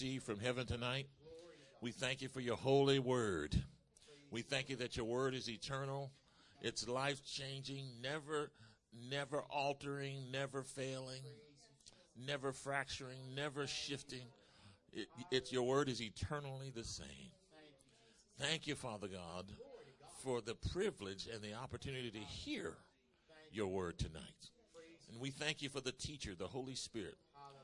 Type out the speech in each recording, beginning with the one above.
received from heaven tonight. We thank you for your holy word. We thank you that your word is eternal. It's life-changing, never altering, never failing, never fracturing, never shifting. Your word is eternally the same. Thank you, Father God, for the privilege and the opportunity to hear your word tonight. And we thank you for the teacher, the Holy Spirit.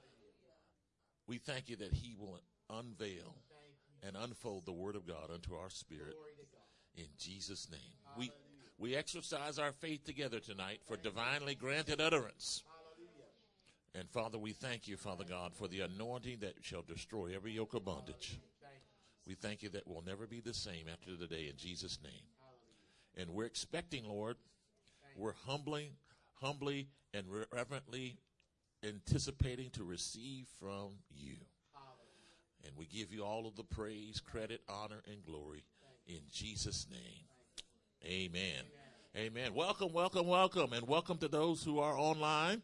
We thank you that he will unveil and unfold the word of God unto our spirit in Jesus' name. We exercise our faith together tonight for divinely granted utterance. And Father, we thank you, Father God, for the anointing that shall destroy every yoke of bondage. We thank you that we'll never be the same after today in Jesus' name. And we're expecting, Lord, we're humbly and reverently anticipating to receive from you. And we give you all of the praise, credit, honor, and glory in Jesus' name. Amen. Amen. Welcome, welcome, welcome. And welcome to those who are online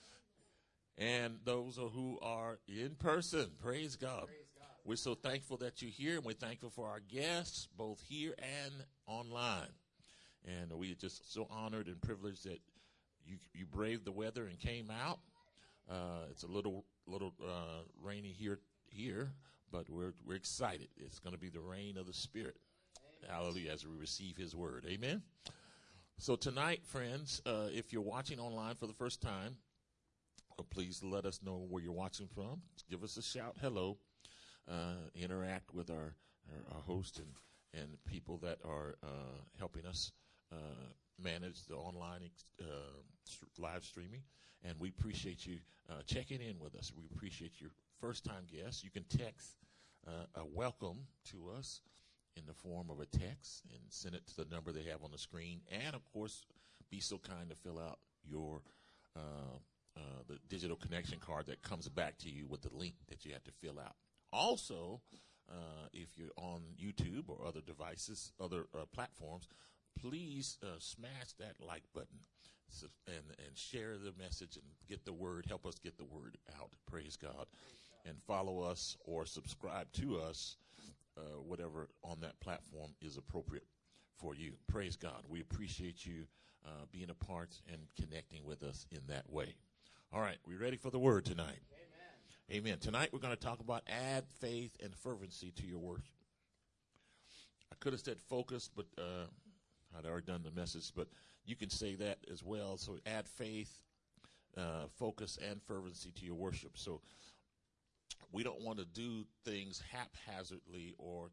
and those who are in person. Praise God. We're so thankful that you're here, and we're thankful for our guests, both here and online. And we're just so honored and privileged that you braved the weather and came out. It's a little rainy here, but we're excited. It's going to be the rain of the Spirit. Amen. Hallelujah, as we receive his word. Amen. So tonight, friends, if you're watching online for the first time, please let us know where you're watching from. Give us a shout, hello. Interact with our host and people that are helping us manage the online live streaming. And we appreciate you checking in with us. We appreciate your first-time guests. You can text a welcome to us in the form of a text and send it to the number they have on the screen. And, of course, be so kind to fill out your the digital connection card that comes back to you with the link that you have to fill out. Also, if you're on YouTube or other devices, other platforms, please smash that like button and share the message and get the word. Help us get the word out. Praise God. And follow us or subscribe to us, whatever on that platform is appropriate for you. Praise God. We appreciate you being a part and connecting with us in that way. All right, we ready for the word tonight? Amen. Amen. Tonight we're going to talk about add faith and fervency to your worship. I could have said focus, but I'd already done the message, but you can say that as well. So add faith, focus, and fervency to your worship. So we don't want to do things haphazardly or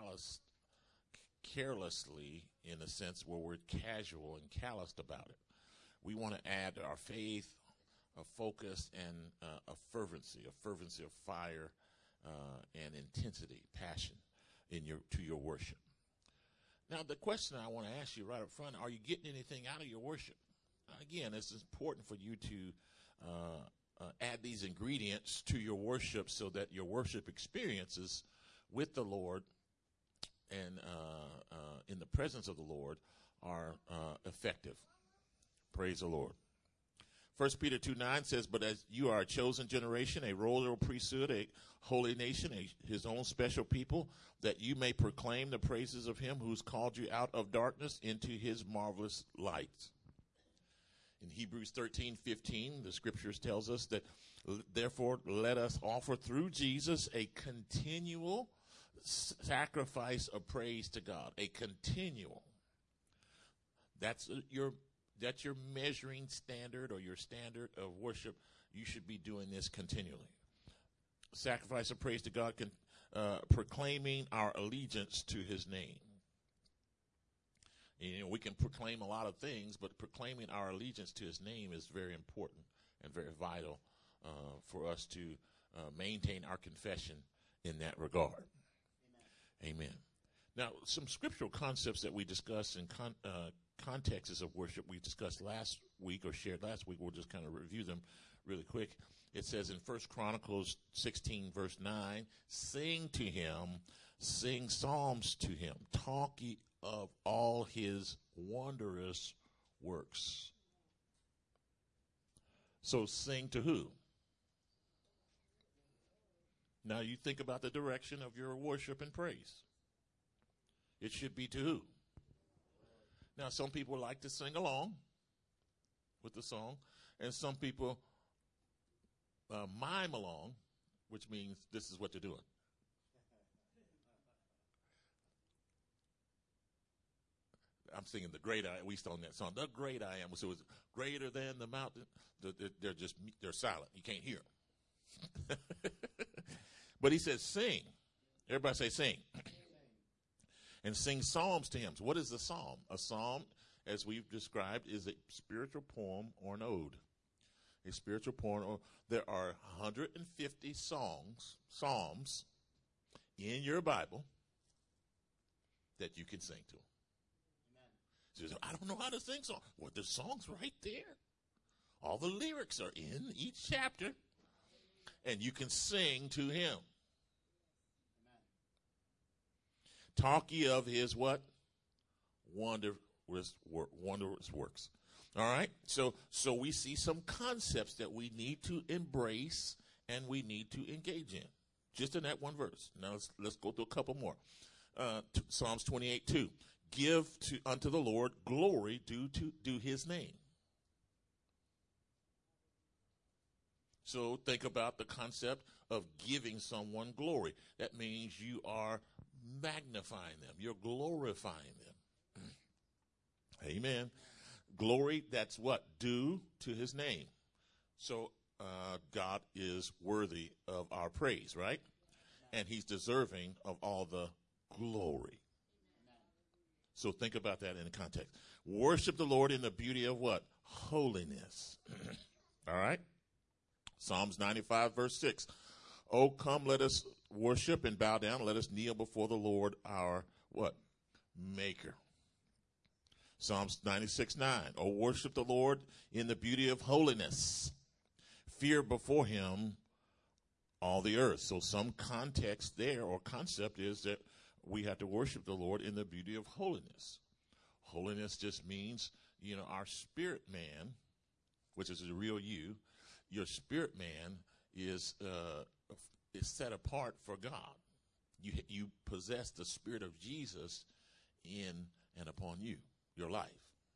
carelessly in a sense where we're casual and calloused about it. We want to add our faith, a focus, and a fervency of fire and intensity, passion to your worship. Now, the question I want to ask you right up front, are you getting anything out of your worship? Again, it's important for you to add these ingredients to your worship so that your worship experiences with the Lord and in the presence of the Lord are effective. Praise the Lord. 1 Peter 2:9 says, but as you are a chosen generation, a royal priesthood, a holy nation, his own special people, that you may proclaim the praises of him who's called you out of darkness into his marvelous light. In Hebrews 13:15, the scriptures tells us that, therefore, let us offer through Jesus a continual sacrifice of praise to God. A continual. That's your measuring standard or your standard of worship. You should be doing this continually. Sacrifice of praise to God, proclaiming our allegiance to his name. You know, we can proclaim a lot of things, but proclaiming our allegiance to his name is very important and very vital for us to maintain our confession in that regard. Amen. Now, some scriptural concepts that we discussed in contexts of worship we discussed last week or shared last week. We'll just kind of review them really quick. It says in 1 Chronicles 16, verse 9, sing to him, sing psalms to him, talk ye of all his wondrous works. So sing to who? Now you think about the direction of your worship and praise. It should be to who? Now some people like to sing along with the song, and some people mime along, which means this is what they're doing. I'm singing the great I. We used to own that song, the great I am. So it's greater than the mountain. They're silent. You can't hear them. But he says, sing. Everybody say, sing. And sing psalms to him. So what is a psalm? A psalm, as we've described, is a spiritual poem or an ode. A spiritual poem. Or there are 150 psalms in your Bible that you can sing to. Amen. So I don't know how to sing songs. Well, the song's right there. All the lyrics are in each chapter, and you can sing to him. Talk ye of his what? Wondrous works. All right? So we see some concepts that we need to embrace and we need to engage in. Just in that one verse. Now let's go through a couple more. Psalms 28:2. Give unto the Lord glory due to his name. So think about the concept of giving someone glory. That means you are magnifying them. You're glorifying them. Amen. Glory, that's what? Due to his name. So God is worthy of our praise, right? And he's deserving of all the glory. So think about that in the context. Worship the Lord in the beauty of what? Holiness. All right? Psalms 95, verse 6. Oh, come, let us worship and bow down. Let us kneel before the Lord, our what? Maker. Psalms 96:9. Oh, worship the Lord in the beauty of holiness. Fear before him all the earth. So some context there or concept is that we have to worship the Lord in the beauty of holiness. Holiness just means, our spirit man, which is the real you, your spirit man is set apart for God. You possess the Spirit of Jesus in and upon you, your life.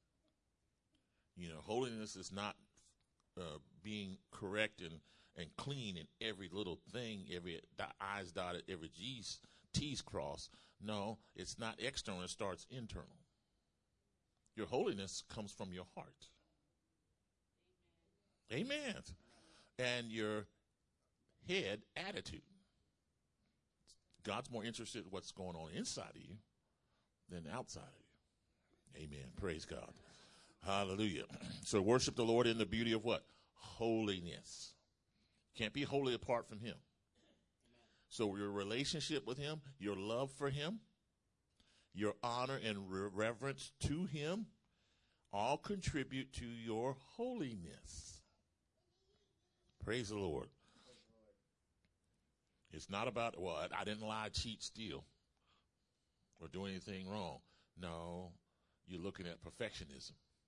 Holiness is not being correct and clean in every little thing, every I's dotted, every T's crossed. No, it's not external. It starts internal. Your holiness comes from your heart. Amen. And your head attitude. God's more interested in what's going on inside of you than outside of you. Amen. Praise God. Hallelujah. So worship the Lord in the beauty of what? Holiness. Can't be holy apart from him. So your relationship with him, your love for him, your honor and reverence to him, all contribute to your holiness. Praise the Lord. It's not about, I didn't lie, cheat, steal, or do anything wrong. No, you're looking at perfectionism.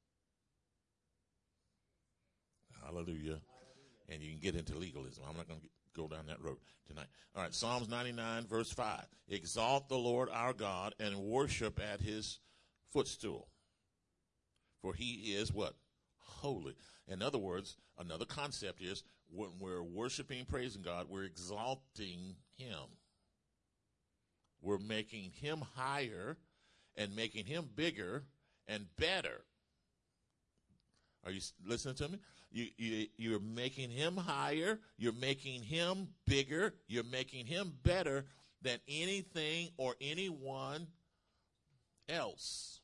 Hallelujah. And you can get into legalism. I'm not going to go down that road tonight. All right, Psalms 99, verse 5. Exalt the Lord our God and worship at his footstool. For he is what? Holy. In other words, another concept is when we're worshiping, praising God, we're exalting him. We're making him higher and making him bigger and better. Are you listening to me? You're making him higher. You're making him bigger. You're making him better than anything or anyone else.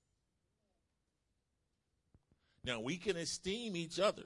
Now, we can esteem each other.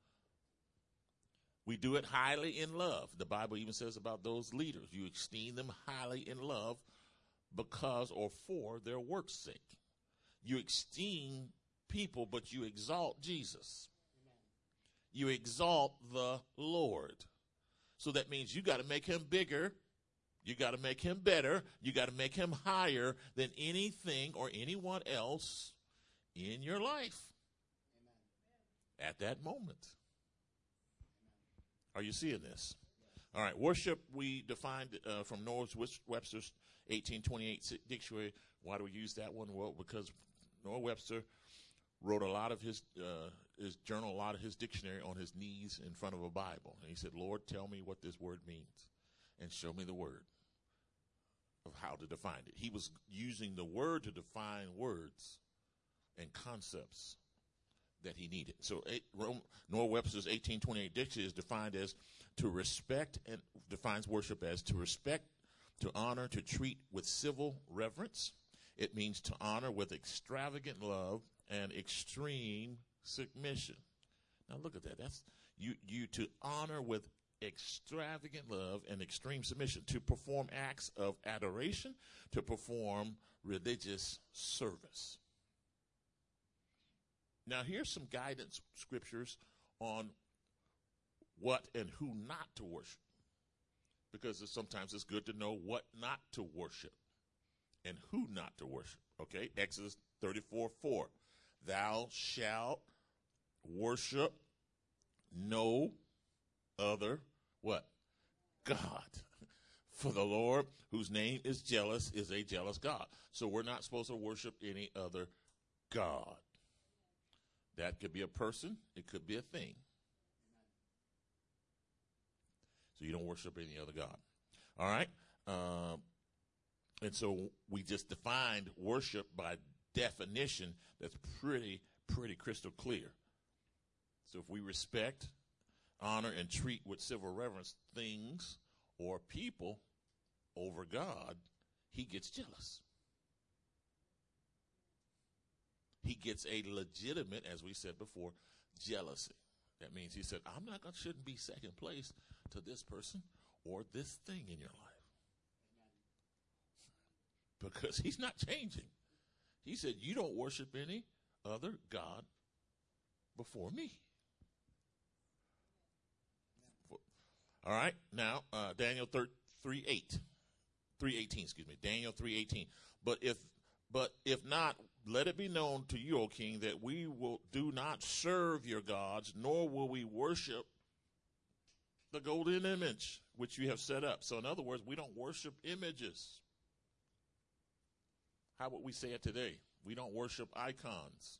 We do it highly in love. The Bible even says about those leaders, you esteem them highly in love because or for their work's sake. You esteem people, but you exalt Jesus. Amen. You exalt the Lord. So that means you got to make him bigger. You got to make him better. You got to make him higher than anything or anyone else in your life. Amen. At that moment. Amen. Are you seeing this? All right, worship we defined from Webster's 1828 dictionary. Why do we use that one? Well, because Noah Webster wrote a lot of his journal, a lot of his dictionary on his knees in front of a Bible. And he said, Lord, tell me what this word means and show me the word of how to define it. He was using the word to define words and concepts that he needed. So Noah Webster's 1828 dictionary is defined as to respect, and defines worship as to respect, to honor, to treat with civil reverence. It means to honor with extravagant love and extreme submission. Now look at that. That's you to honor with extravagant love and extreme submission, to perform acts of adoration, to perform religious service. Now here's some guidance scriptures on what and who not to worship, because sometimes it's good to know what not to worship and who not to worship. Okay, Exodus 34:4. Thou shalt worship no other what? God. For the Lord, whose name is jealous, is a jealous God. So we're not supposed to worship any other God. That could be a person. It could be a thing. So you don't worship any other God. All right? And so we just defined worship by definition that's pretty crystal clear. So if we respect, honor, and treat with civil reverence things or people over God, he gets jealous. He gets a legitimate, as we said before, jealousy. That means he said, shouldn't be second place to this person or this thing in your life. Because he's not changing. He said, you don't worship any other God before me. All right. Now, Daniel 3:18, Daniel 3:18. But if not, let it be known to you, O king, that we do not serve your gods, nor will we worship the golden image which you have set up. So in other words, we don't worship images. How would we say it today? We don't worship icons.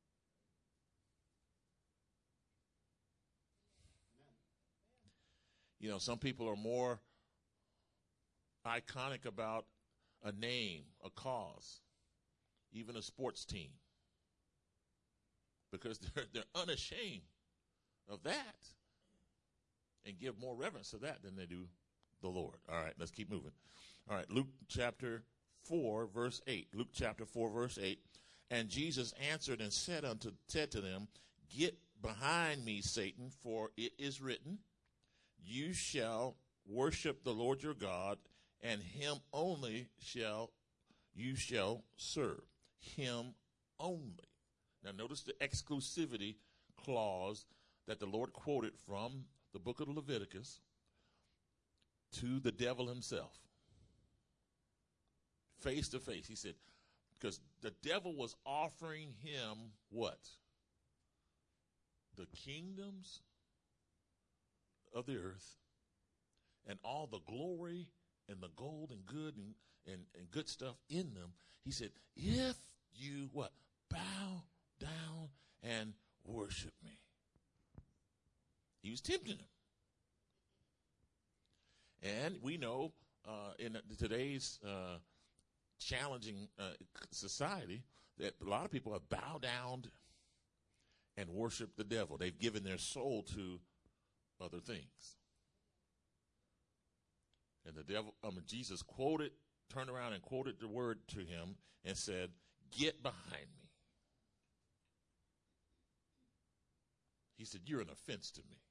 You know, some people are more iconic about a name, a cause, even a sports team, because they're unashamed of that and give more reverence to that than they do the Lord. All right, let's keep moving. All right, Luke chapter 4, verse 8. Luke chapter 4, verse 8. And Jesus answered and said to them, Get behind me, Satan, for it is written, You shall worship the Lord your God, and him only you shall serve. Him only. Now notice the exclusivity clause that the Lord quoted from the book of Leviticus to the devil himself. Face to face. He said, because the devil was offering him what? The kingdoms of the earth and all the glory and the gold and good and good stuff in them. He said, if you what? Bow down and worship me. He was tempting him. And we know in today's challenging society that a lot of people have bowed down and worshiped the devil. They've given their soul to other things. And the devil, Jesus turned around and quoted the word to him and said, Get behind me. He said, You're an offense to me.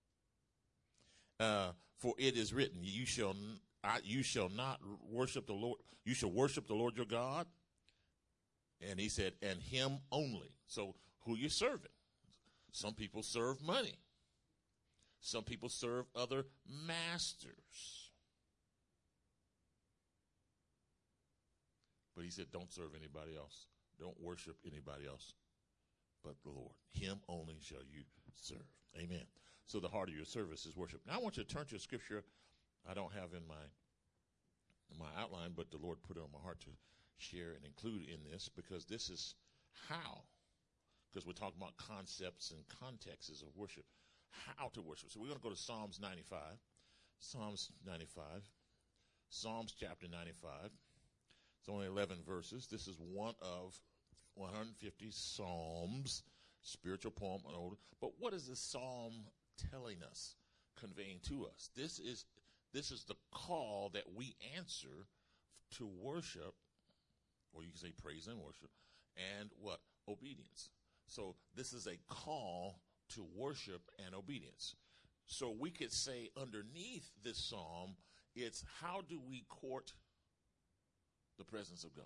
For it is written, you shall not worship the Lord. You shall worship the Lord your God. And he said, and him only. So who you serving? Some people serve money. Some people serve other masters. But he said, don't serve anybody else. Don't worship anybody else but the Lord. Him only shall you serve. Amen. So the heart of your service is worship. Now I want you to turn to a scripture I don't have in my outline, but the Lord put it on my heart to share and include in this, because this is how, because we're talking about concepts and contexts of worship, how to worship. So we're going to go to Psalms 95. Psalms 95. Psalms chapter 95. It's only 11 verses. This is one of 150 psalms, spiritual poem. But what is this psalm telling us, conveying to us? This is the call that we answer to worship, or you can say praise and worship, and what? Obedience. So this is a call to worship and obedience. So we could say underneath this psalm, it's how do we court the presence of God?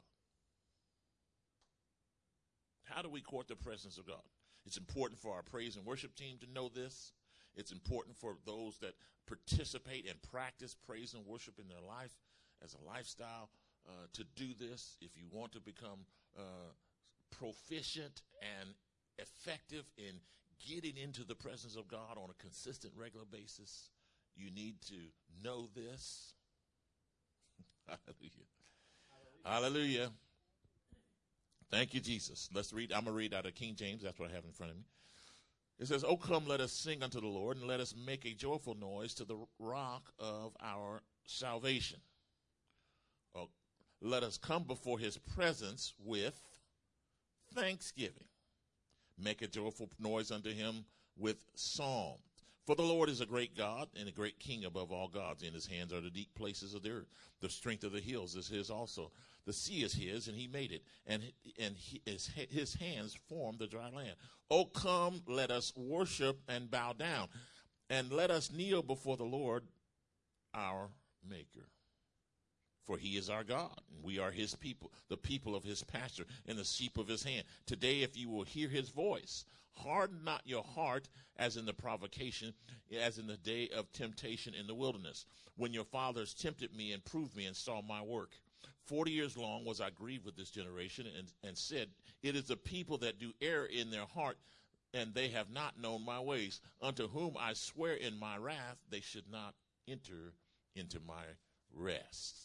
How do we court the presence of God? It's important for our praise and worship team to know this. It's important for those that participate and practice praise and worship in their life as a lifestyle to do this. If you want to become proficient and effective in getting into the presence of God on a consistent, regular basis, you need to know this. Hallelujah. Hallelujah. Thank you, Jesus. Let's read. I'm going to read out of King James. That's what I have in front of me. It says, "O come, let us sing unto the Lord, and let us make a joyful noise to the rock of our salvation. Oh, let us come before his presence with thanksgiving. Make a joyful noise unto him with psalm. For the Lord is a great God and a great King above all gods. In his hands are the deep places of the earth. The strength of the hills is his also. The sea is his, and he made it, and his hands formed the dry land. O come, let us worship and bow down, and let us kneel before the Lord our Maker. For he is our God, and we are his people, the people of his pasture, and the sheep of his hand. Today, if you will hear his voice, harden not your heart as in the provocation, as in the day of temptation in the wilderness, when your fathers tempted me and proved me and saw my work. 40 years long was I grieved with this generation, and said, it is the people that do err in their heart, and they have not known my ways, unto whom I swear in my wrath they should not enter into my rest."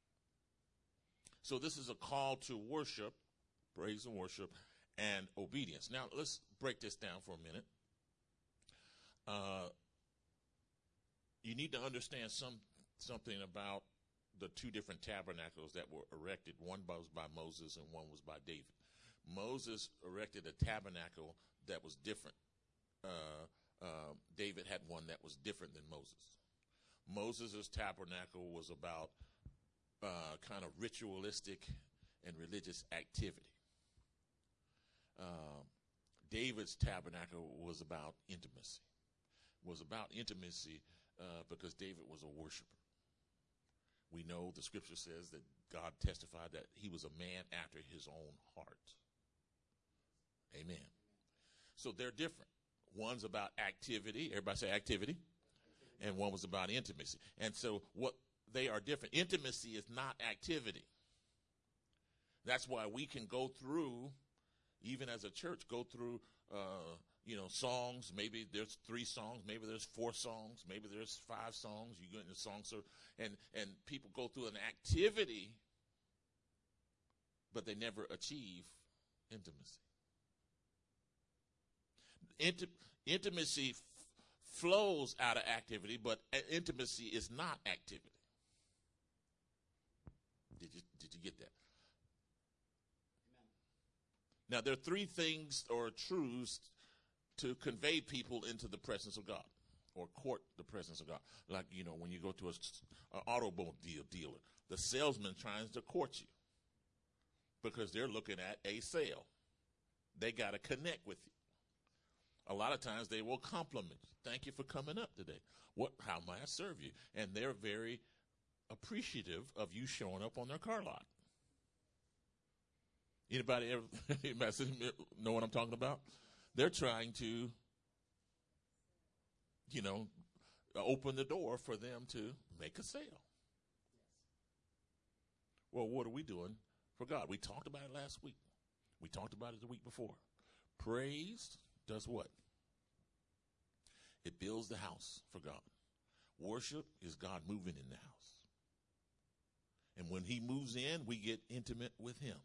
So this is a call to worship, praise and worship, and obedience. Now let's break this down for a minute. You need to understand something about the two different tabernacles that were erected. One was by Moses and one was by David. Moses erected a tabernacle that was different. David had one that was different than Moses. Moses' tabernacle was about kind of ritualistic and religious activity. David's tabernacle was about intimacy. Because David was a worshiper. We know the scripture says that God testified that he was a man after his own heart. Amen. So they're different. One's about activity. Everybody say activity. And one was about intimacy. And so what they are different. Intimacy is not activity. That's why we can go through, even as a church, go through, songs. Maybe there's 3 songs. Maybe there's 4 songs. Maybe there's 5 songs. You go into songs, and people go through an activity, but they never achieve intimacy. Intimacy flows out of activity, but intimacy is not activity. Did you get that? Amen. Now, there are 3 things or truths to convey people into the presence of God or court the presence of God. Like, when you go to an automobile dealer, the salesman tries to court you because they're looking at a sale. They got to connect with you. A lot of times they will compliment you. Thank you for coming up today. How may I serve you? And they're very appreciative of you showing up on their car lot. Anybody ever know what I'm talking about? They're trying to, open the door for them to make a sale. Well, what are we doing for God? We talked about it last week. We talked about it the week before. Praise does what? It builds the house for God. Worship is God moving in the house. And when he moves in, we get intimate with him.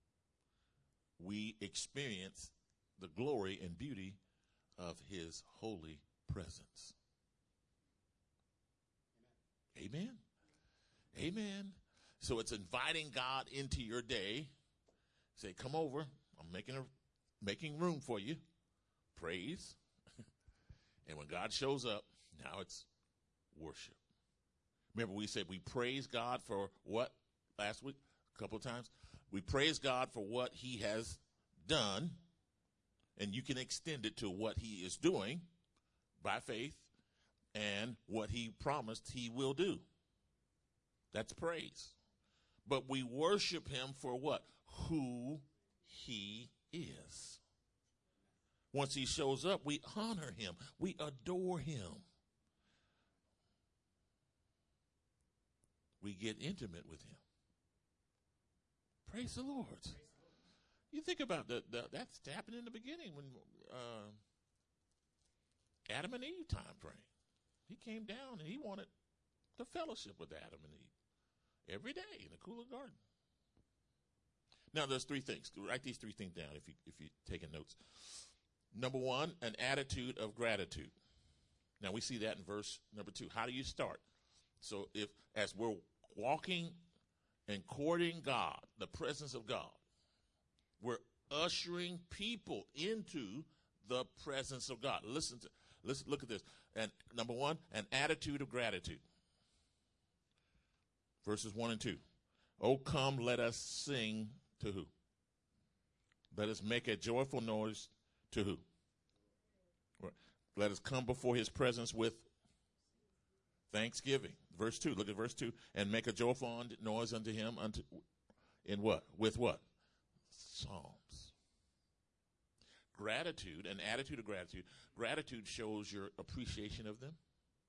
We experience the glory and beauty of his holy presence. Amen. Amen. So it's inviting God into your day. Say, come over. I'm making room for you. Praise. And when God shows up, now it's worship. Remember, we said we praise God for what last week? A couple of times. We praise God for what he has done, and you can extend it to what he is doing by faith and what he promised he will do. That's praise. But we worship him for what? Who he is. Once he shows up, we honor him. We adore him. We get intimate with him. Praise the Lord. You think about that's happened in the beginning when Adam and Eve time frame. He came down and he wanted the fellowship with Adam and Eve every day in the cool of the garden. Now there's three things. Write these three things down if you're taking notes. Number one, an attitude of gratitude. Now we see that in verse number 2. How do you start? So as we're walking and courting God, the presence of God, we're ushering people into the presence of God. Listen, look at this. And number one, an attitude of gratitude. Verses 1 and 2. Oh, come, let us sing to who? Let us make a joyful noise to who? Let us come before his presence with thanksgiving. Verse 2, look at verse 2. And make a joyful noise unto him in what? With what? Psalms. Gratitude, an attitude of gratitude. Gratitude shows your appreciation of them.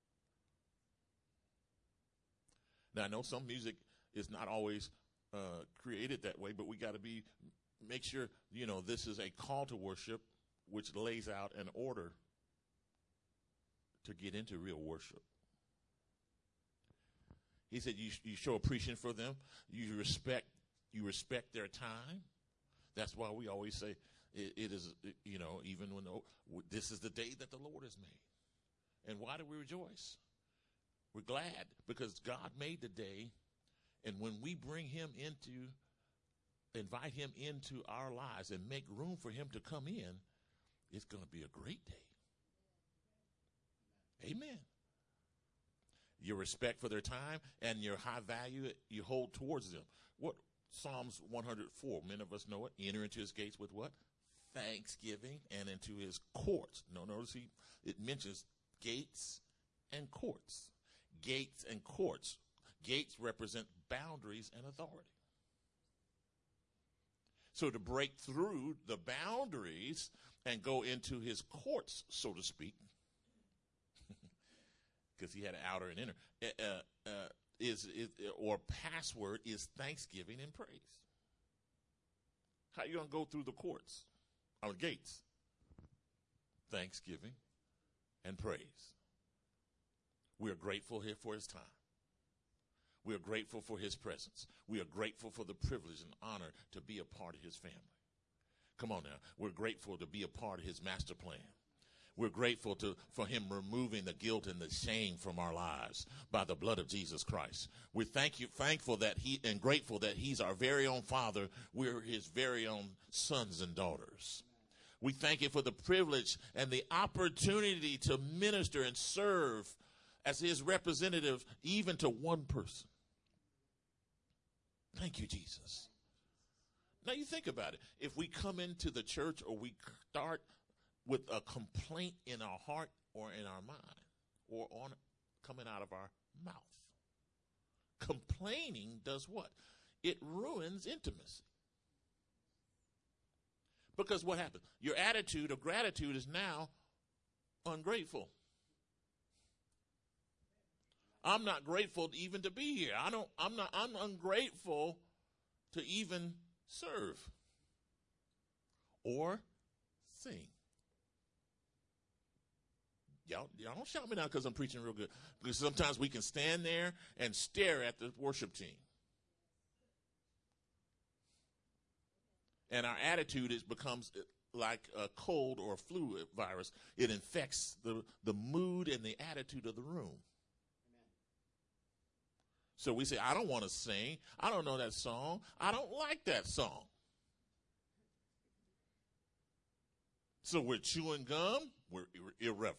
Now, I know some music is not always created that way, but we got to make sure, this is a call to worship, which lays out an order to get into real worship. He said you show appreciation for them. You respect their time. That's why we always say it is, even when this is the day that the Lord has made. And why do we rejoice? We're glad because God made the day. And when we invite him into our lives and make room for him to come in, it's going to be a great day. Amen. Your respect for their time and your high value you hold towards them. What Psalms 104, many of us know it. Enter into his gates with what? Thanksgiving, and into his courts. Notice it mentions gates and courts. Gates and courts. Gates represent boundaries and authority. So to break through the boundaries and go into his courts, so to speak, because he had an outer and inner, or password is thanksgiving and praise. How are you going to go through the courts, or gates? Thanksgiving and praise. We are grateful here for his time. We are grateful for his presence. We are grateful for the privilege and honor to be a part of his family. Come on now. We're grateful to be a part of his master plan. We're grateful for him removing the guilt and the shame from our lives by the blood of Jesus Christ. We're thankful that and grateful that he's our very own Father. We're his very own sons and daughters. We thank you for the privilege and the opportunity to minister and serve as his representative, even to one person. Thank you, Jesus. Now you think about it. If we come into the church or we start with a complaint in our heart or in our mind or coming out of our mouth, complaining does what? It ruins intimacy. Because what happens? Your attitude of gratitude is now ungrateful. I'm not grateful even to be here. I'm ungrateful to even serve or sing. Y'all don't shout me down because I'm preaching real good. Because sometimes we can stand there and stare at the worship team. And our attitude becomes like a cold or a flu virus. It infects the mood and the attitude of the room. Amen. So we say, I don't want to sing. I don't know that song. I don't like that song. So we're chewing gum. We're irreverent.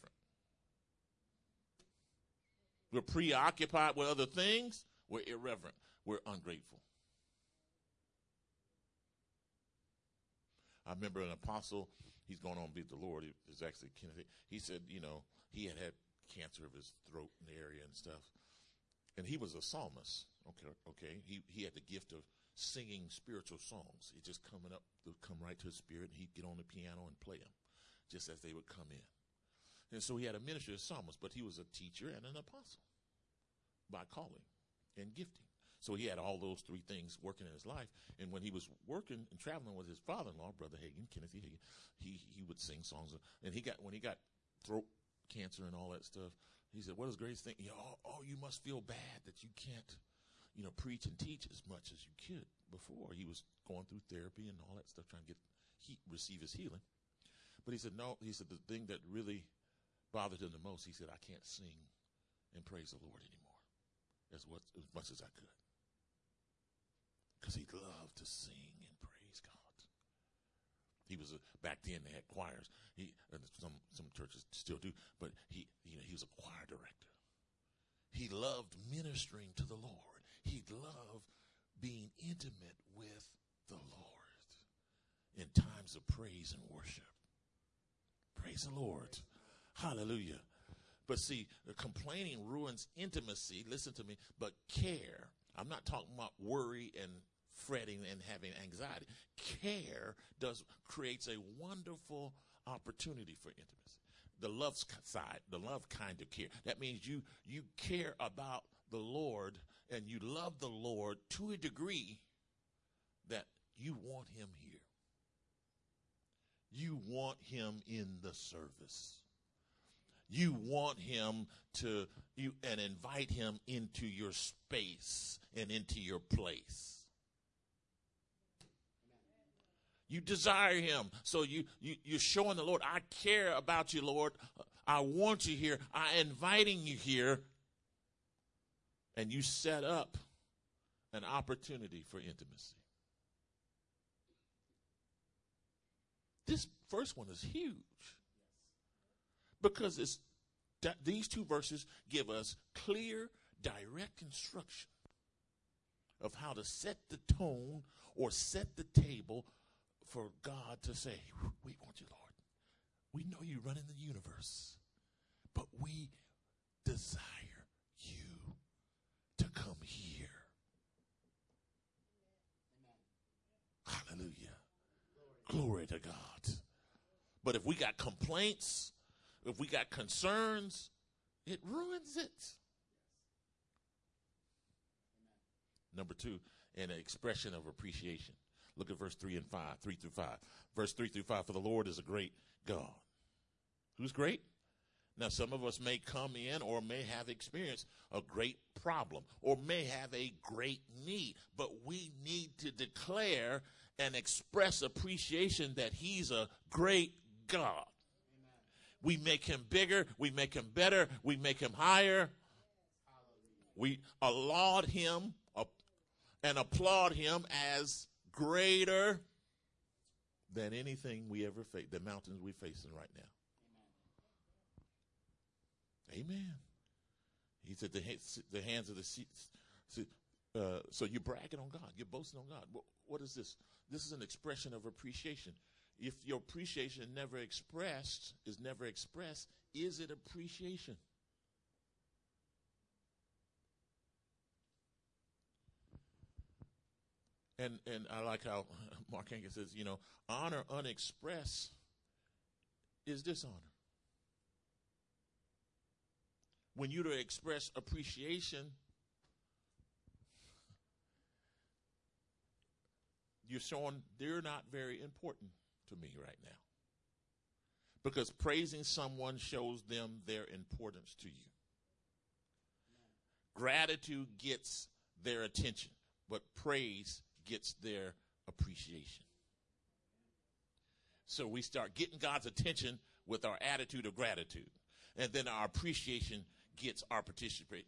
We're preoccupied with other things. We're irreverent. We're ungrateful. I remember an apostle, he's going on to be with the Lord. It was actually Kennedy. He said, he had cancer of his throat in the area and stuff. And he was a psalmist. Okay. He had the gift of singing spiritual songs. It just come right to his spirit, and he'd get on the piano and play them just as they would come in. And so he had a ministry of psalmist, but he was a teacher and an apostle by calling and gifting. So he had all those three things working in his life. And when he was working and traveling with his father-in-law, Brother Hagin, Kenneth Hagin, he would sing songs. And when he got throat cancer and all that stuff, he said, what is the greatest thing? You must feel bad that you can't, preach and teach as much as you could before. He was going through therapy and all that stuff, trying to receive his healing. But he said, no, he said the thing that really bothered him the most, he said, I can't sing and praise the Lord anymore as much as I could. Because he loved to sing and praise God. He was back then they had choirs. Some churches still do, but he was a choir director. He loved ministering to the Lord. He loved being intimate with the Lord in times of praise and worship. Praise the Lord. Hallelujah. But see, complaining ruins intimacy. Listen to me. But care. I'm not talking about worry and fretting and having anxiety. Care creates a wonderful opportunity for intimacy. The love side, the love kind of care. That means you care about the Lord and you love the Lord to a degree that you want him here. You want him in the service. You want him and invite him into your space and into your place. You desire him. So you're showing the Lord, I care about you, Lord. I want you here. I'm inviting you here. And you set up an opportunity for intimacy. This first one is huge. Because these two verses give us clear, direct instruction of how to set the tone or set the table for God to say, we want you, Lord. We know you run in the universe, but we desire you to come here. Amen. Hallelujah. Glory to God. But if we got complaints, if we got concerns, it ruins it. Number two, an expression of appreciation. Look at verse 3 through 5. Verse 3 through 5, for the Lord is a great God. Who's great? Now, some of us may come in or may have experienced a great problem or may have a great need, but we need to declare and express appreciation that he's a great God. Amen. We make him bigger. We make him better. We make him higher. We laud him and applaud him as greater than anything we ever face, the mountains we're facing right now. Amen. He said the hands of the seats. So you're bragging on God. You're boasting on God. What is this? This is an expression of appreciation. If your appreciation is never expressed, is it appreciation? And I like how Mark Hankins says, honor unexpressed is dishonor. When you to express appreciation, you're showing they're not very important to me right now. because praising someone shows them their importance to you. Gratitude gets their attention, but praise gets their appreciation. So we start getting God's attention with our attitude of gratitude, and then our appreciation gets our participation.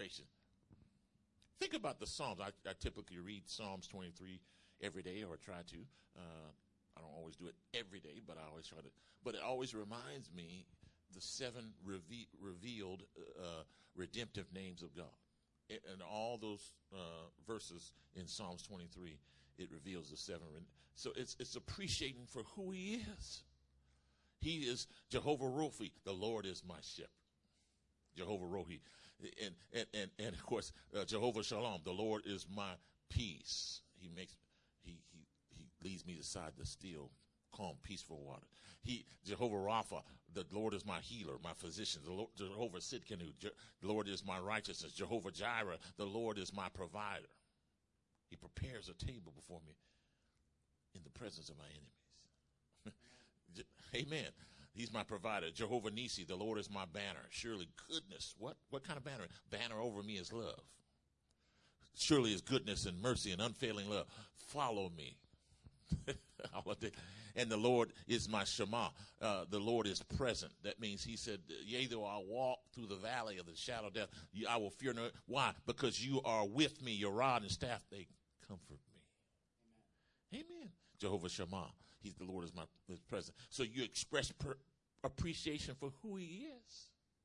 Think about the Psalms. I typically read Psalms 23 every day, or try to. I don't always do it every day, but I always try to. But it always reminds me the seven revealed redemptive names of God. And all those verses in Psalms 23, it reveals the seven. So it's appreciating for who he is. He is Jehovah Rophi. The Lord is my shepherd. Jehovah Rohi. And of course, Jehovah Shalom. The Lord is my peace. He leads me beside the still, calm, peaceful water. Jehovah Rapha, the Lord is my healer, my physician. Jehovah Sidkenu, the Lord is my righteousness. Jehovah Jireh, the Lord is my provider. He prepares a table before me in the presence of my enemies. Amen. He's my provider. Jehovah Nisi, the Lord is my banner. Surely goodness. What kind of banner? Banner over me is love. Surely his goodness and mercy and unfailing love follow me. And the Lord is my Shema. The Lord is present. That means he said, yea, though I walk through the valley of the shadow of death, I will fear no. Why? Because you are with me. Your rod and staff, they comfort me. Amen. Jehovah Shema. He's the Lord is my present. So you express appreciation for who he is.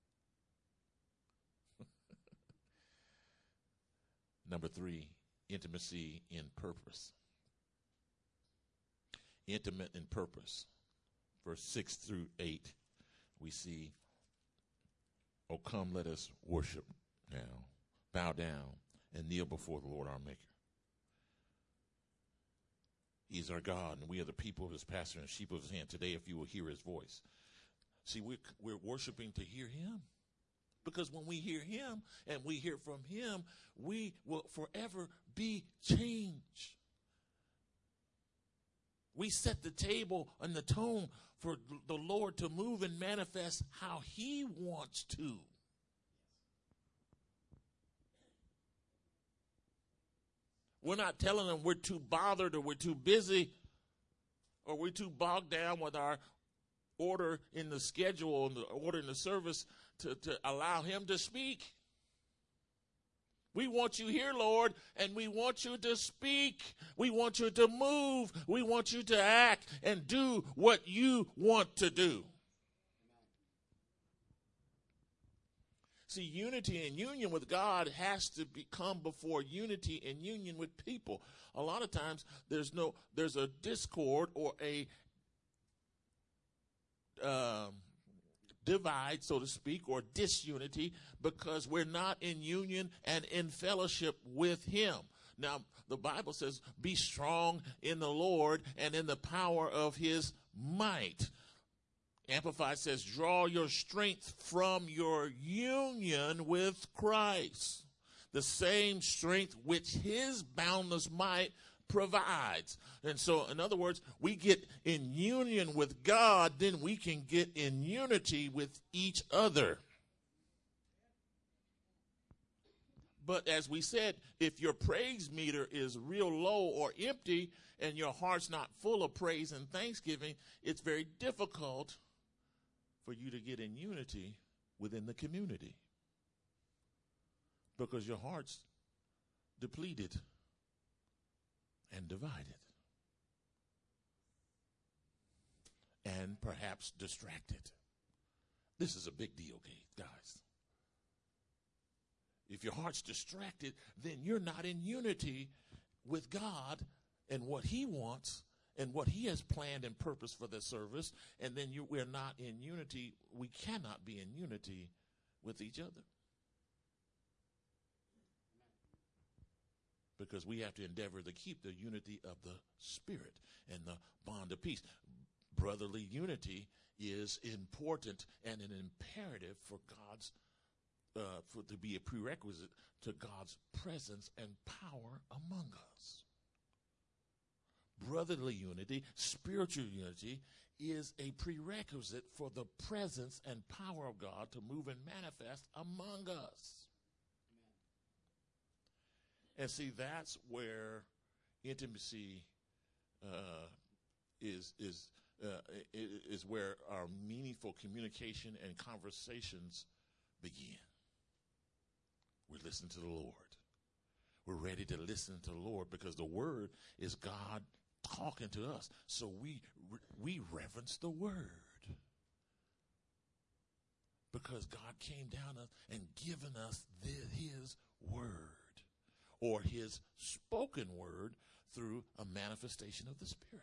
Number 3, intimacy in purpose. Intimate in purpose. Verse 6 through 8, we see, oh, come, let us worship now. Bow down and kneel before the Lord our Maker. He is our God, and we are the people of his pasture and sheep of his hand. Today, if you will hear his voice. See, we're worshiping to hear him. Because when we hear him and we hear from him, we will forever be changed. We set the table and the tone for the Lord to move and manifest how he wants to. We're not telling them we're too bothered or we're too busy or we're too bogged down with our order in the schedule and the order in the service to allow him to speak. We want you here, Lord, and we want you to speak. We want you to move. We want you to act and do what you want to do. See, unity and union with God has to come before unity and union with people. A lot of times there's a discord or a divide, so to speak, or disunity because we're not in union and in fellowship with him. Now, the Bible says, be strong in the Lord and in the power of his might. Amplified says, draw your strength from your union with Christ. The same strength which his boundless might provides. And so, in other words, we get in union with God, then we can get in unity with each other. But as we said, if your praise meter is real low or empty and your heart's not full of praise and thanksgiving, it's very difficult for you to get in unity within the community because your heart's depleted and divided and perhaps distracted. This is a big deal, guys. If your heart's distracted, then you're not in unity with God and what he wants and what he has planned and purposed for this service, and then we're not in unity. We cannot be in unity with each other. Because we have to endeavor to keep the unity of the Spirit and the bond of peace. Brotherly unity is important and an imperative for God's, to be a prerequisite to God's presence and power among us. brotherly unity, spiritual unity, is a prerequisite for the presence and power of God to move and manifest among us. And see, that's where intimacy is where our meaningful communication and conversations begin. We listen to the Lord. We're ready to listen to the Lord because the Word is God talking to us. So we reverence the Word because God came down and given us His Word, or His spoken word through a manifestation of the Spirit.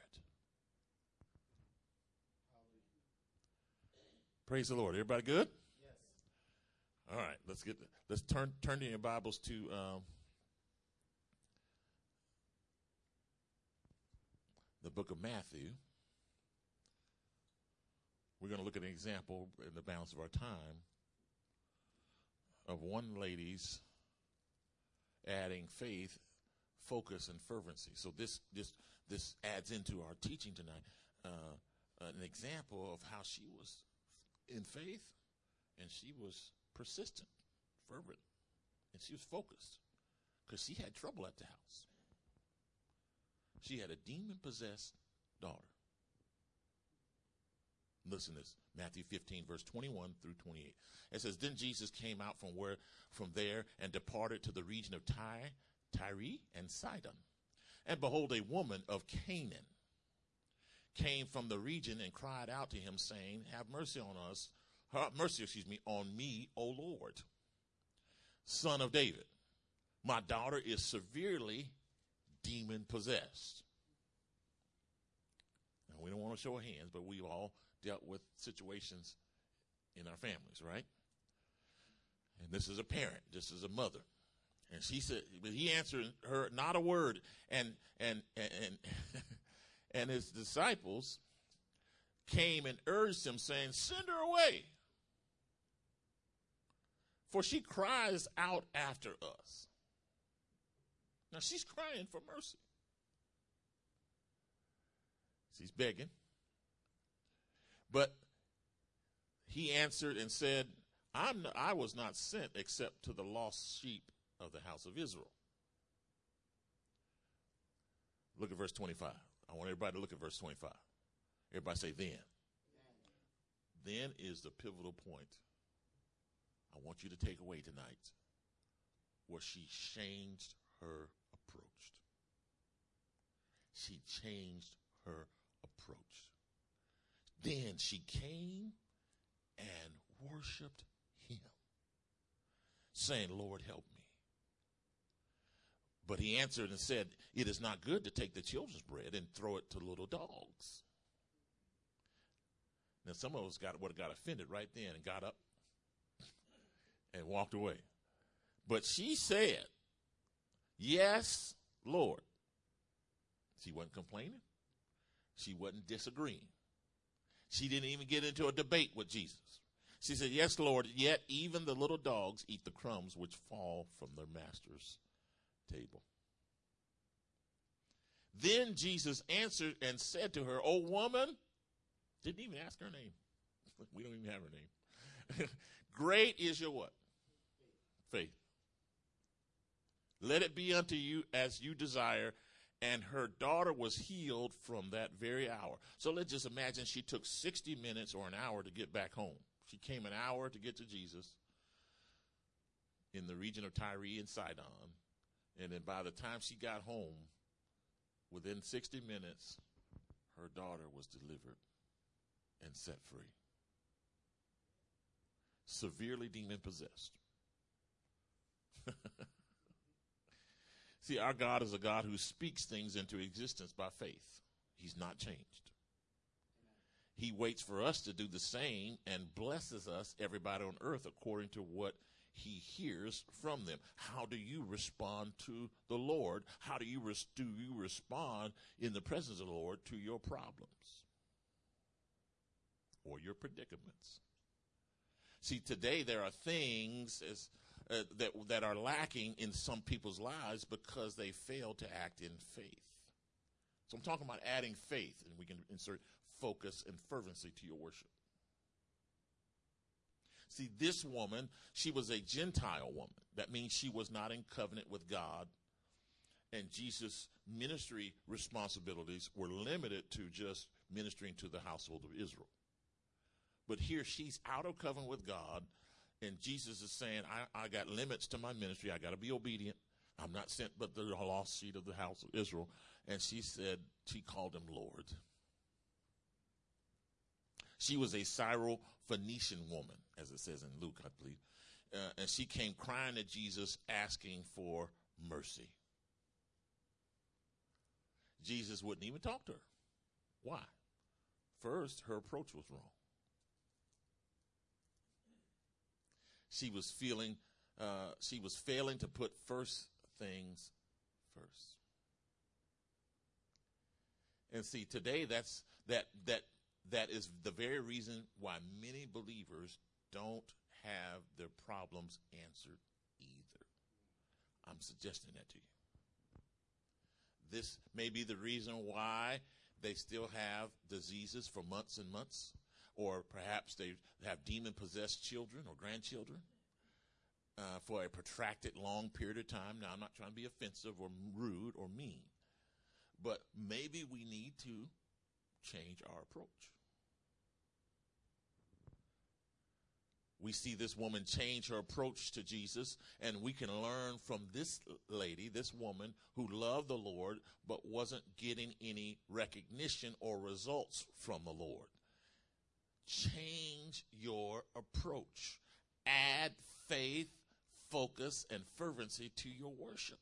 Praise the Lord. Everybody good? Yes. All right. Let's turn in your Bibles to the book of Matthew. We're going to look at an example in the balance of our time of one lady's adding faith, focus, and fervency. So this adds into our teaching tonight an example of how she was in faith, and she was persistent, fervent, and she was focused because she had trouble at the house. She had a demon-possessed daughter. Listen to this, Matthew 15, verse 21 through 28. It says, Then Jesus came out from there and departed to the region of Tyre and Sidon. And behold, a woman of Canaan came from the region and cried out to him, saying, Have mercy on us, on me, O Lord, Son of David. My daughter is severely demon-possessed. Now, we don't want to show our hands, but we've all dealt with situations in our families, right? And this is a parent. This is a mother. And she said, but he answered her not a word. And and his disciples came and urged him, saying, Send her away, for she cries out after us. Now she's crying for mercy. She's begging. But he answered and said, I was not sent except to the lost sheep of the house of Israel. Look at verse 25. I want everybody to look at verse 25. Everybody say then. Then is the pivotal point I want you to take away tonight, where she changed her approach. She changed her approach. Then she came and worshiped him, saying, Lord, help me. But he answered and said, It is not good to take the children's bread and throw it to little dogs. Now, some of us would have got offended right then and got up and walked away. But she said, Yes, Lord. She wasn't complaining. She wasn't disagreeing. She didn't even get into a debate with Jesus. She said, Yes, Lord, yet even the little dogs eat the crumbs which fall from their master's table. Then Jesus answered and said to her, O woman, didn't even ask her name. We don't even have her name. Great is your what? Faith. Let it be unto you as you desire. And her daughter was healed from that very hour. So let's just imagine she took 60 minutes or an hour to get back home. She came an hour to get to Jesus in the region of Tyre and Sidon. And then by the time she got home, within 60 minutes, her daughter was delivered and set free. Severely demon-possessed. See, our God is a God who speaks things into existence by faith. He's not changed. He waits for us to do the same and blesses us, everybody on earth, according to what he hears from them. How do you respond to the Lord? How do you respond in the presence of the Lord to your problems or your predicaments? See, today there are things that are lacking in some people's lives because they fail to act in faith. So I'm talking about adding faith, and we can insert focus and fervency to your worship. See, this woman, she was a Gentile woman. That means she was not in covenant with God. And Jesus' ministry responsibilities were limited to just ministering to the household of Israel. But here she's out of covenant with God, and Jesus is saying, I got limits to my ministry. I got to be obedient. I'm not sent but the lost sheep of the house of Israel. And she called him Lord. She was a Syro-Phoenician woman, as it says in Luke, I believe. And she came crying to Jesus, asking for mercy. Jesus wouldn't even talk to her. Why? First, her approach was wrong. She was failing to put first things first. And see, today that is the very reason why many believers don't have their problems answered either. I'm suggesting that to you. This may be the reason why they still have diseases for months and months, or perhaps they have demon-possessed children or grandchildren for a protracted long period of time. Now, I'm not trying to be offensive or rude or mean, but maybe we need to change our approach. We see this woman change her approach to Jesus, and we can learn from this lady, this woman who loved the Lord but wasn't getting any recognition or results from the Lord. Change your approach. Add faith, focus, and fervency to your worship.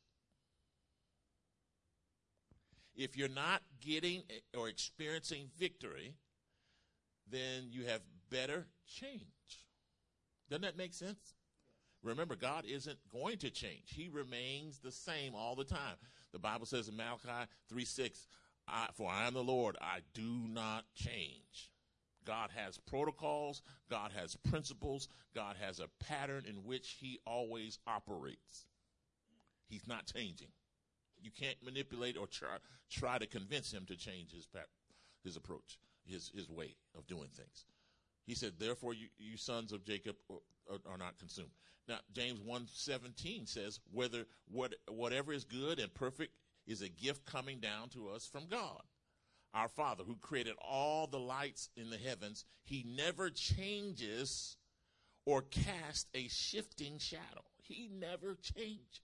If you're not getting or experiencing victory, then you have better change. Doesn't that make sense? Remember, God isn't going to change. He remains the same all the time. The Bible says in Malachi 3:6, for I am the Lord, I do not change. God has protocols. God has principles. God has a pattern in which he always operates. He's not changing. You can't manipulate or try to convince him to change his approach, his way of doing things. He said, therefore, you sons of Jacob are not consumed. Now, James 1:17 says, whatever is good and perfect is a gift coming down to us from God, our Father, who created all the lights in the heavens. He never changes or casts a shifting shadow. He never changes.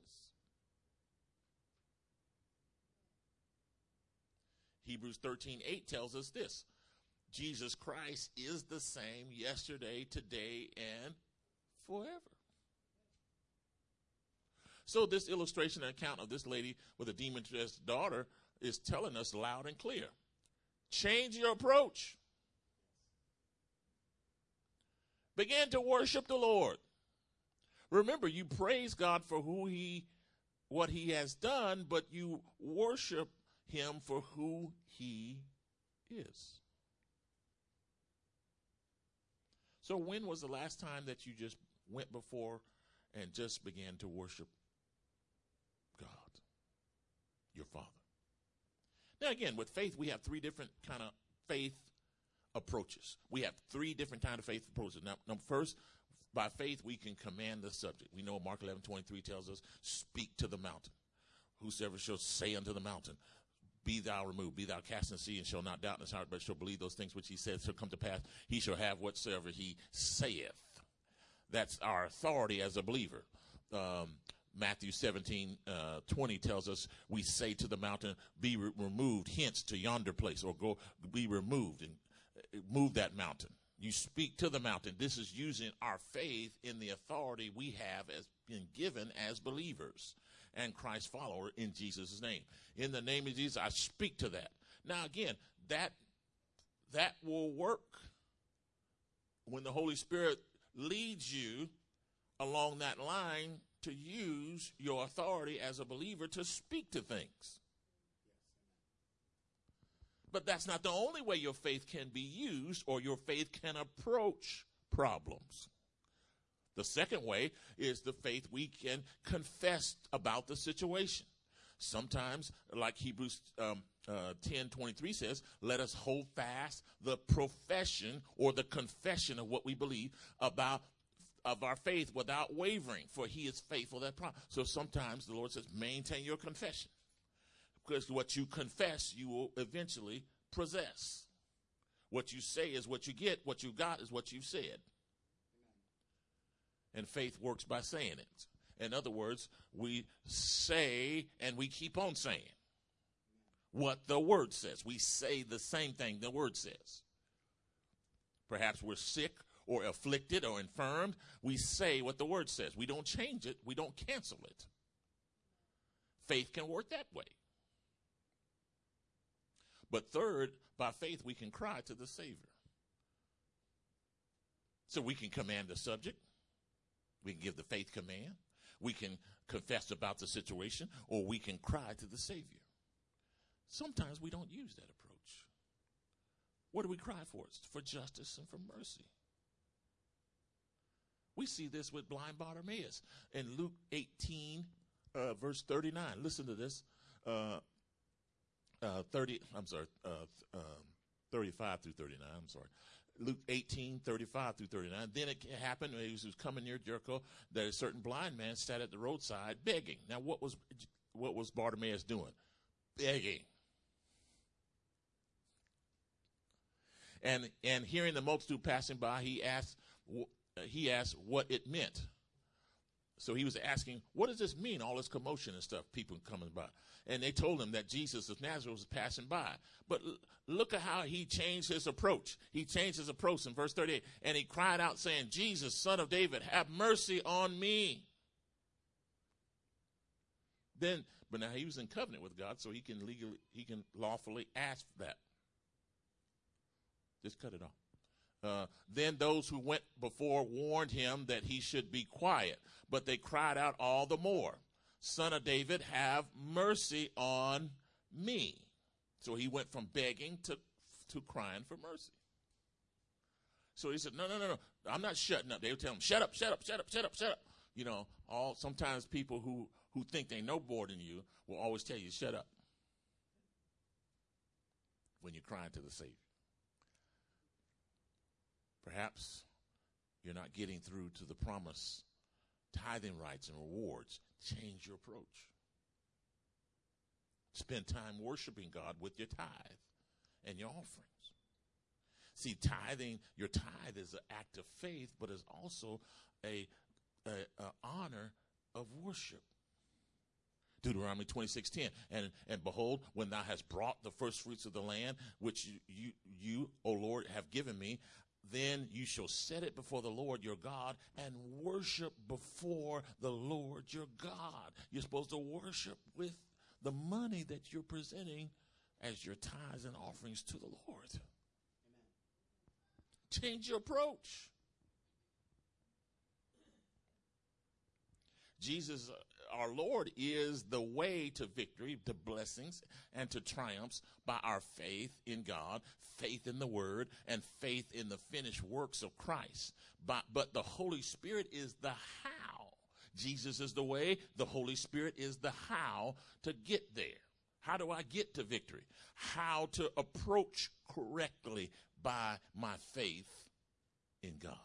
Hebrews 13:8 tells us this. Jesus Christ is the same yesterday, today, and forever. So this illustration and account of this lady with a demon-possessed daughter is telling us loud and clear. Change your approach. Begin to worship the Lord. Remember, you praise God for what he has done, but you worship him for who he is. So when was the last time that you just went before and just began to worship God, your Father? Now again, with faith, we have three different kind of faith approaches. We have three different kind of faith approaches. Now, first, by faith, we can command the subject. We know Mark 11:23 tells us, speak to the mountain. Whosoever shall say unto the mountain, be thou removed, be thou cast in the sea, and shall not doubt in his heart, but shall believe those things which he says shall come to pass. He shall have whatsoever he saith. That's our authority as a believer. Matthew 17:20 tells us we say to the mountain, be removed hence to yonder place, or go be removed and move that mountain. You speak to the mountain. This is using our faith in the authority we have as been given as believers and Christ follower in Jesus' name. In the name of Jesus, I speak to that. Now again, that will work when the Holy Spirit leads you along that line to use your authority as a believer to speak to things. But that's not the only way your faith can be used or your faith can approach problems. The second way is the faith we can confess about the situation. Sometimes, like Hebrews 10:23 says, let us hold fast the profession or the confession of what we believe of our faith without wavering, for he is faithful that promise. So sometimes the Lord says, maintain your confession, because what you confess, you will eventually possess. What you say is what you get. What you got is what you've said. And faith works by saying it. In other words, we say and we keep on saying what the word says. We say the same thing the word says. Perhaps we're sick or afflicted or infirmed. We say what the word says. We don't change it. We don't cancel it. Faith can work that way. But third, by faith, we can cry to the Savior. So we can command the subject. We can give the faith command. We can confess about the situation, or we can cry to the Savior. Sometimes we don't use that approach. What do we cry for? It's for justice and for mercy. We see this with blind Bartimaeus in Luke 18, verse 39. Listen to this. 35 through 39. I'm sorry. Luke 18, 35 through 39. Then it happened when he was coming near Jericho that a certain blind man sat at the roadside begging. Now, what was Bartimaeus doing? Begging. And hearing the multitude passing by, he asked what it meant. So he was asking, what does this mean, all this commotion and stuff, people coming by? And they told him that Jesus of Nazareth was passing by. But look at how he changed his approach. He changed his approach in verse 38. And he cried out saying, Jesus, Son of David, have mercy on me. But now he was in covenant with God, so he can lawfully ask that. Just cut it off. Then those who went before warned him that he should be quiet, but they cried out all the more, Son of David, have mercy on me. So he went from begging to crying for mercy. So he said, no, I'm not shutting up. They would tell him, shut up. You know, sometimes people who think they know more than you will always tell you, shut up, when you're crying to the Savior. Perhaps you're not getting through to the promise, tithing rights and rewards. Change your approach. Spend time worshiping God with your tithe and your offerings. See, tithing, your tithe is an act of faith, but is also a honor of worship. Deuteronomy 26:10, and behold, when thou hast brought the first fruits of the land, which you, O Lord, have given me, then you shall set it before the Lord your God and worship before the Lord your God. You're supposed to worship with the money that you're presenting as your tithes and offerings to the Lord. Amen. Change your approach. Jesus, our Lord, is the way to victory, to blessings, and to triumphs by our faith in God, faith in the Word, and faith in the finished works of Christ. But the Holy Spirit is the how. Jesus is the way. The Holy Spirit is the how to get there. How do I get to victory? How to approach correctly by my faith in God.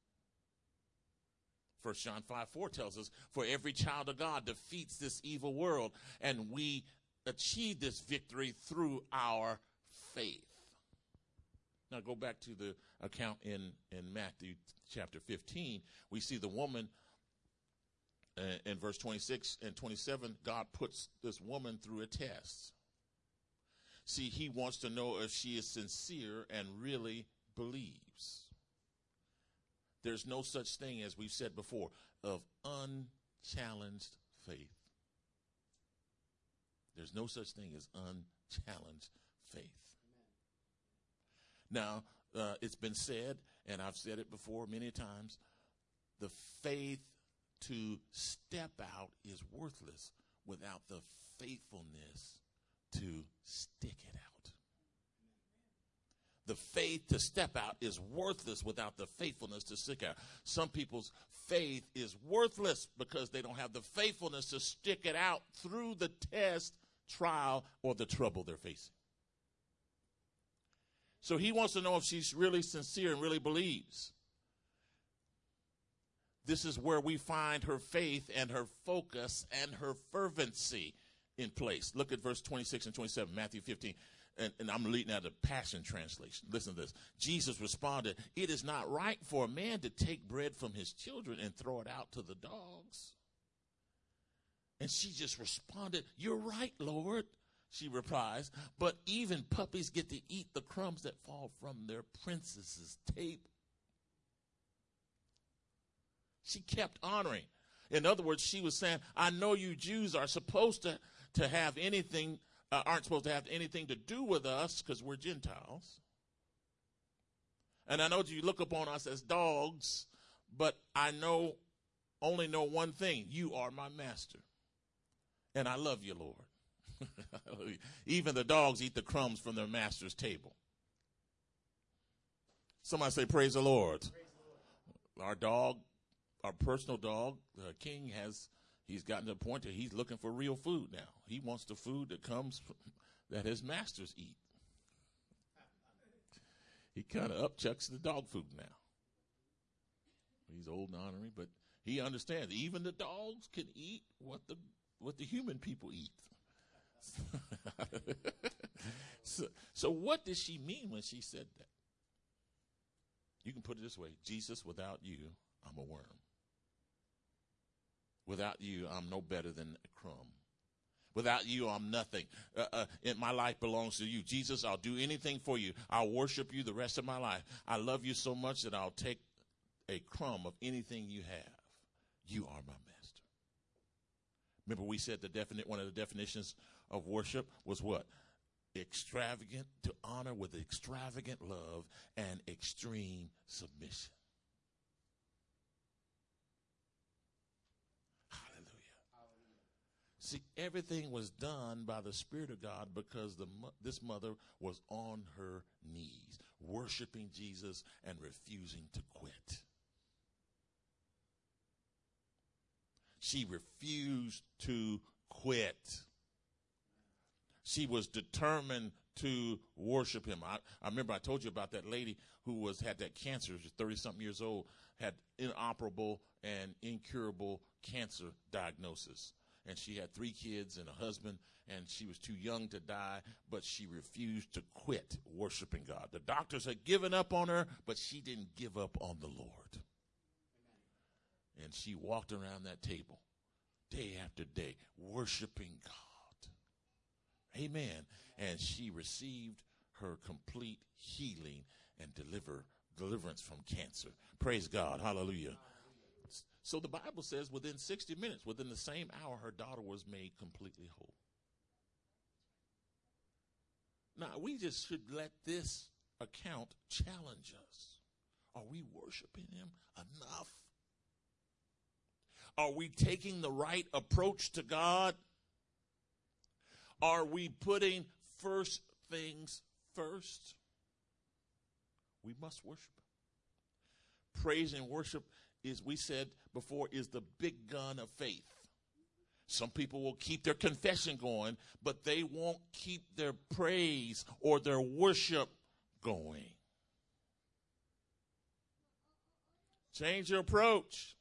1 John 5:4 tells us, for every child of God defeats this evil world, and we achieve this victory through our faith. Now go back to the account in Matthew chapter 15. We see the woman in verse 26 and 27. God puts this woman through a test. See, he wants to know if she is sincere and really believes. There's no such thing, as we've said before, of unchallenged faith. There's no such thing as unchallenged faith. Amen. Now, it's been said, and I've said it before many times, the faith to step out is worthless without the faithfulness to stick it out. The faith to step out is worthless without the faithfulness to stick out. Some people's faith is worthless because they don't have the faithfulness to stick it out through the test, trial, or the trouble they're facing. So he wants to know if she's really sincere and really believes. This is where we find her faith and her focus and her fervency in place. Look at verse 26 and 27, Matthew 15. And I'm reading out the Passion Translation. Listen to this. Jesus responded, "It is not right for a man to take bread from his children and throw it out to the dogs." And she just responded, "You're right, Lord," she replies, "but even puppies get to eat the crumbs that fall from their princess's table." She kept honoring. In other words, she was saying, I know you Jews are supposed to have anything, aren't supposed to have anything to do with us because we're Gentiles. And I know you look upon us as dogs, but I only know one thing. You are my master. And I love you, Lord. Even the dogs eat the crumbs from their master's table. Somebody say, praise the Lord. Praise the Lord. Our dog, our personal dog, King, he's gotten to the point that he's looking for real food now. He wants the food that his masters eat. He kind of upchucks the dog food now. He's old and ornery, but he understands even the dogs can eat what the human people eat. So what did she mean when she said that? You can put it this way: Jesus, without you, I'm a worm. Without you, I'm no better than a crumb. Without you, I'm nothing. My life belongs to you. Jesus, I'll do anything for you. I'll worship you the rest of my life. I love you so much that I'll take a crumb of anything you have. You are my master. Remember we said one of the definitions of worship was what? Extravagant, to honor with extravagant love and extreme submission. See, everything was done by the Spirit of God because this mother was on her knees, worshiping Jesus and refusing to quit. She refused to quit. She was determined to worship him. I remember I told you about that lady who had that cancer. She was 30-something years old, had inoperable and incurable cancer diagnosis. And she had 3 kids and a husband, and she was too young to die, but she refused to quit worshiping God. The doctors had given up on her, but she didn't give up on the Lord. Amen. And she walked around that table day after day, worshiping God. Amen. And she received her complete healing and deliverance from cancer. Praise God. Hallelujah. So the Bible says within 60 minutes, within the same hour, her daughter was made completely whole. Now, we just should let this account challenge us. Are we worshiping him enough? Are we taking the right approach to God? Are we putting first things first? We must worship him. Praise and worship we said before, is the big gun of faith. Some people will keep their confession going, but they won't keep their praise or their worship going. Change your approach.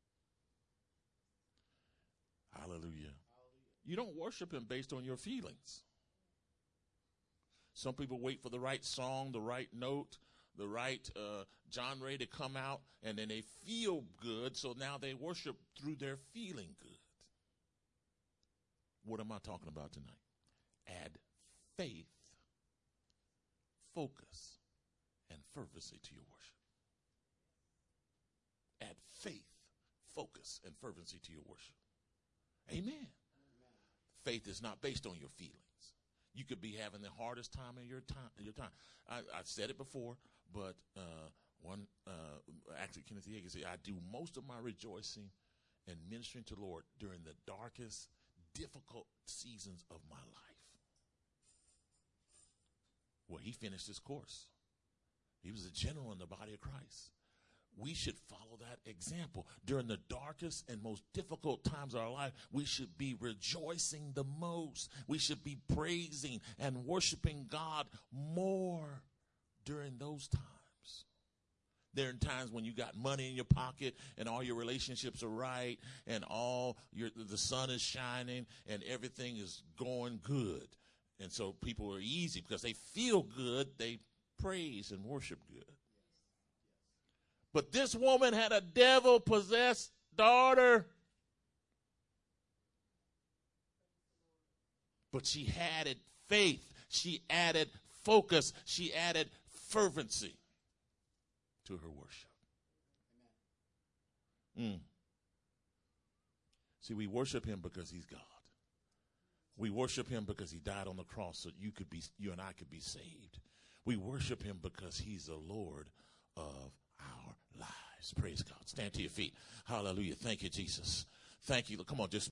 Hallelujah. You don't worship him based on your feelings. Some people wait for the right song, the right note, the right genre to come out, and then they feel good, so now they worship through their feeling good. What am I talking about tonight? Add faith, focus, and fervency to your worship. Add faith, focus, and fervency to your worship. Amen. Faith is not based on your feelings. You could be having the hardest time of your time. I've said it before, but actually Kenneth Hagin said, I do most of my rejoicing and ministering to the Lord during the darkest, difficult seasons of my life. Well, he finished his course. He was a general in the body of Christ. We should follow that example. During the darkest and most difficult times of our life, we should be rejoicing the most. We should be praising and worshiping God more during those times. There are times when you got money in your pocket and all your relationships are right and the sun is shining and everything is going good. And so people are easy because they feel good. They praise and worship good. But this woman had a devil-possessed daughter. But she added faith. She added focus. She added fervency to her worship. See, we worship him because he's God. We worship him because he died on the cross so you and I could be saved. We worship him because he's the Lord of our lives. Praise God. Stand to your feet. Hallelujah. Thank you, Jesus. Thank you. Come on, just